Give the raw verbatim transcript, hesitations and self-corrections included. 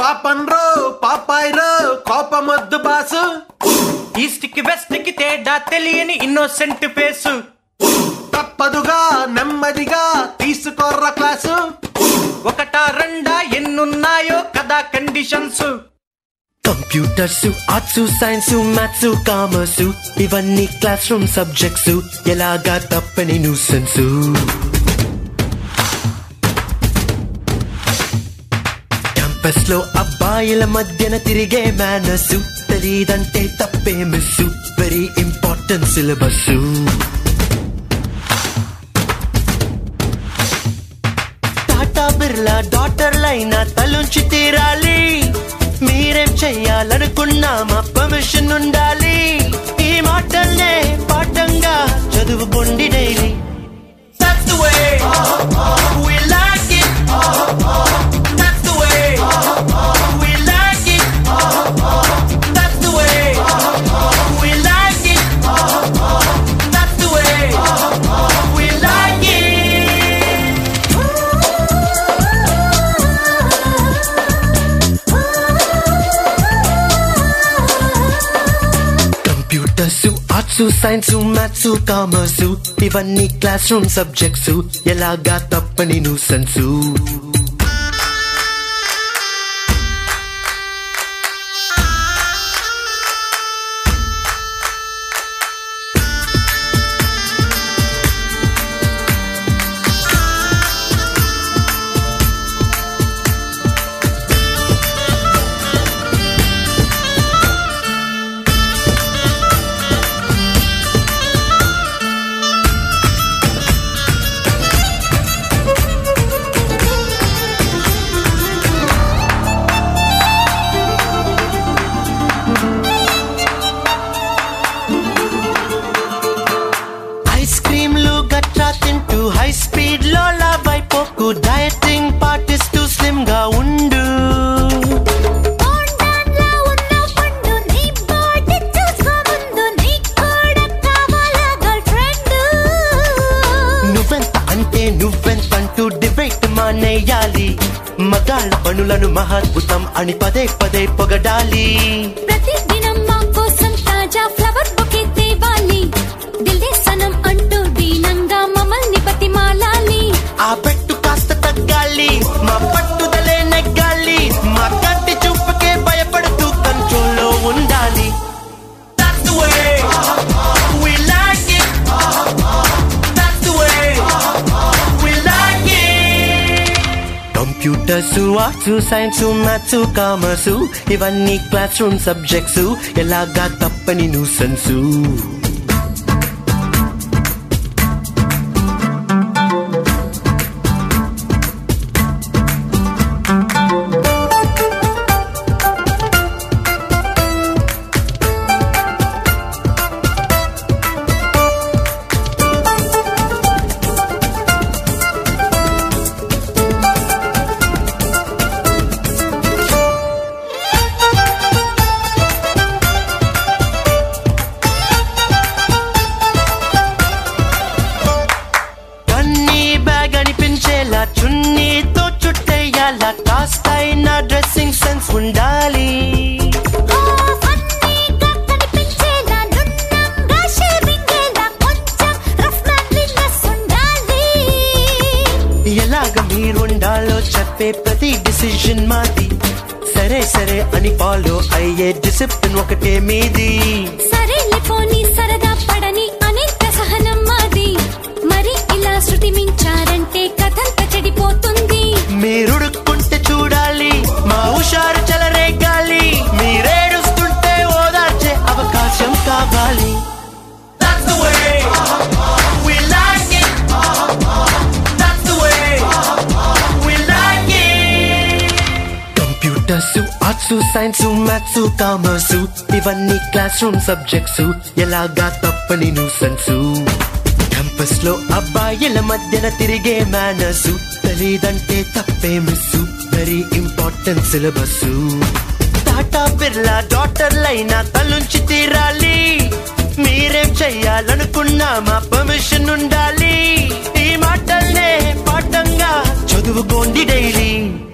పాపన్రో పాపాయ్రో కోపమొద్దు boss, east కి వెస్ట్ కి తేడా తెలియని ఇన్నోసెంట్ ఫేసు, తప్పదుగా నెమ్మదిగా తీసుకోర్ర క్లాసు, ఒకటా రెండా ఎన్నున్నాయో కదా conditions. Computers, arts, science, maths, commerce ఇవన్నీ క్లాస్ రూమ్ సబ్జెక్ట్స్, ఎలాగా తప్పని న్యూసెన్స్. క్యాంపస్ లో అబ్బాయిల మధ్యన తిరిగే మేనస్, తెలీదంటే తప్పే miss, very important syllabus. Tata Birla డాటర్లైనా తలుంచి తీరాలి, మీరేం చెయ్యాలనుకున్నా మా పర్మిషన్ ఉండాలి. ఈ మాటల్నే పాఠంగా చదువుకోండి daily. That's the way we like it. That's the way we like it. That's the way we like it. That's the way we like it. Computers, arts, science, maths, commerce ఇవన్నీ classroom subjects, ఎలాగా తప్పని nuisance. తింటూ high speed లో లాభైపోకు, డయటింగ్ పాటిస్తూ slim గా ఉండు. నువ్వెంత అంటే నువ్వెంతంటూ డిబేట్ మానేయాలి, మగాళ్ళ పనులను మహాద్భుతం అని పదే పదే పొగడాలి. ప్రతిదినం మా కోసం తాజా ఫ్లవర్ బొకే తేవాలి, దిల్దేశనం అంటూ దీనంగా మమ్మల్ని బతిమాలాలి. ఆ పెట్టు కాస్త తగ్గాలి, మా పట్టుదలే నెగ్గాలి, మా కంటి చూపుకే భయపడుతూ కంట్రోల్లో ఉండాలి. That's the way we like it. That's the way we like it. Computers, arts, science, maths, commerce ఇవన్నీ క్లాస్ రూమ్ సబ్జెక్ట్స్, ఎలాగా తప్పని న్యూసెన్స్. చున్నీతో చుట్టేయాల, కాస్తైనా డ్రెస్సింగ్ సెన్స్ ఉండాలి. ఎలాగ మీరుండాలో చెప్పే ప్రతి డిసిషన్ మాది, సరే సరే అని ఫాలో అయ్యే డిసిప్లిన్ ఒకటే మీది. సరే పోనీ సరదా పడని అనేక సహనం మాది, మరి ఇలా శృతి మించారంటే కథంత చెడిపోతుంది. మీరుడుక్కుంటే చూడాలి, మా హుషారు చెలరేగాలి, మీరేడుస్తుంటే ఓదార్చే అవకాశం కావాలి. That's the way we like it. That's the way we like it. Computers, arts, science, maths, commerce ఇవన్నీ క్లాస్ రూమ్ సబ్జెక్ట్స్, ఎలాగా తప్పని న్యూసెన్స్. క్యాంపస్ లో అబ్బాయిల మధ్యన తిరిగే మేనస్, తెలీదంటే తప్పే miss, very important syllabus. Tata Birla డాటర్లైనా తలుంచి తీరాలి, మీరేం చెయ్యాలనుకున్నా మా పర్మిషన్ ఉండాలి. ఈ మాటల్నే పాఠంగా చదువుకోండి డైలీ.